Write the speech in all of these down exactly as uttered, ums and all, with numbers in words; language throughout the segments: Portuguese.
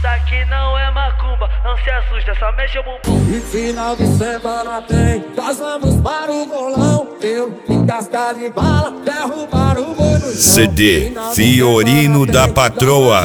aqui não é macumba, não se assusta, só mexe o bumbum. E final de semana tem, nós vamos para o bolão. Eu em casca de bala, derrubar o boi no chão. C D Fiorino da Patroa,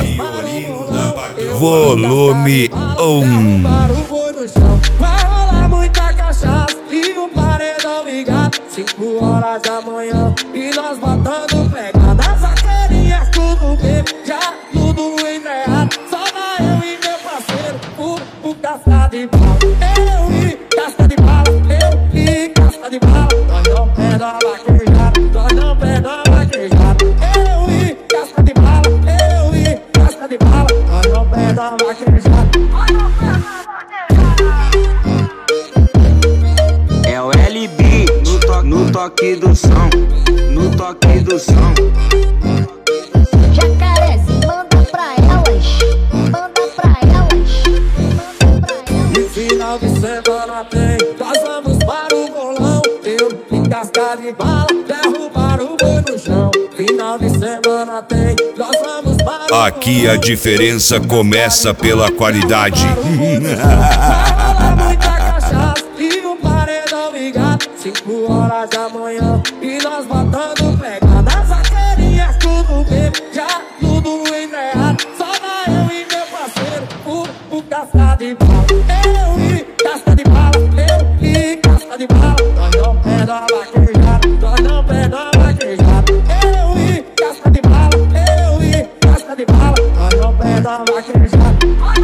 volume um. Vai rolar muita cachaça e o paredão ligado. Cinco horas da manhã e nós botando pegada. As vaqueirinhas tudo bem, já tudo enreado. Só vai eu e meu parceiro, o, o casca de bala. Eu e casca de bala, eu e casca de bala. Nós não pega a vaquejada, nós não pega a vaquejada. Eu e casca de bala, eu e casca de bala. Nós não pega a vaquejada. É o L B no, to no toque do som, no toque do som. Jacarés, manda pra elas, manda pra elas, manda pra elas. E final de semana tem, nós vamos para o bolão. Eu em casca de bala, derrubar o boi no chão. Final de semana tem, nós vamos para o Aqui a diferença começa pela qualidade. muita cachaça e um paredão ligado. Cinco horas da manhã e nós botando pegada. As vaqueirinhas tudo bem, já tudo enreado. Só vai eu e meu parceiro, o, o casca de bala. Eu e casca de bala, eu e casca de bala. Nós não pega a vaquejada, nós não pega a vaquejada. Eu e casca de bala, eu e casca de bala. Nós não pega a vaquejada.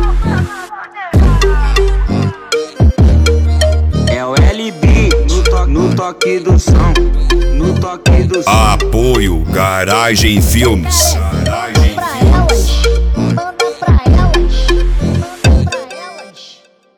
É o L B no, to no toque do som, no toque do som. Apoio Garagem Filmes.